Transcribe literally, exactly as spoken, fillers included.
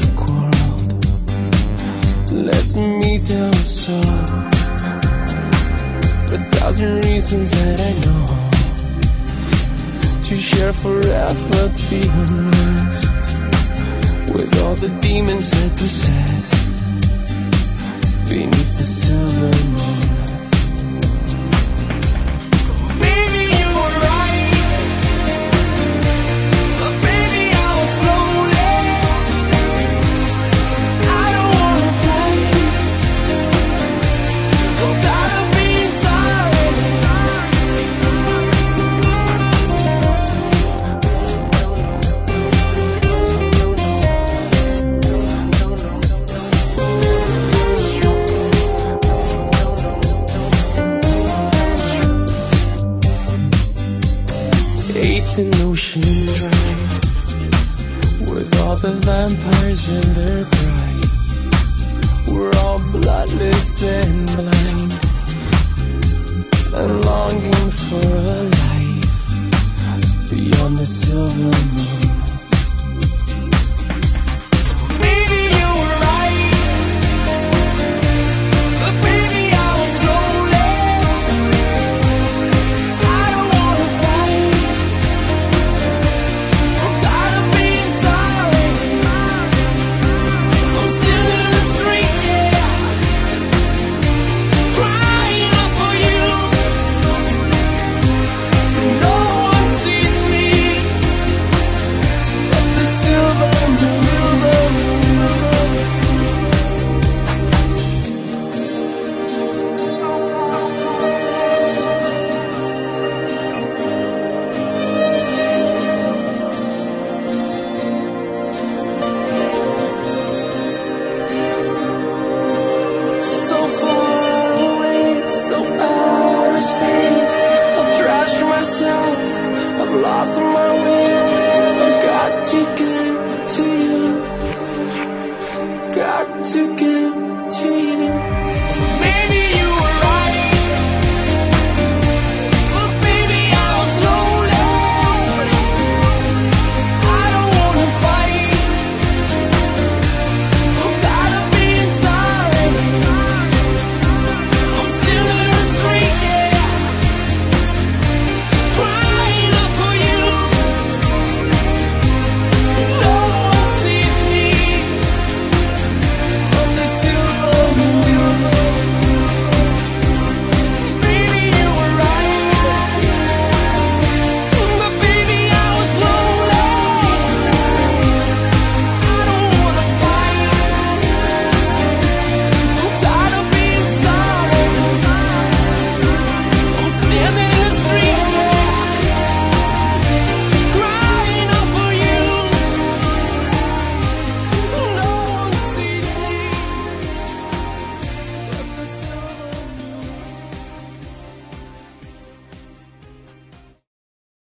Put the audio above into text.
perfect world lets me down so. A thousand reasons that I know to share forever the unrest with all the demons that possess beneath the silver moon. An ocean dry with all the vampires and their brides. We're all bloodless and blind and longing for a life beyond the silver moon. I've lost my way. I've got to get to you. Got to get to you.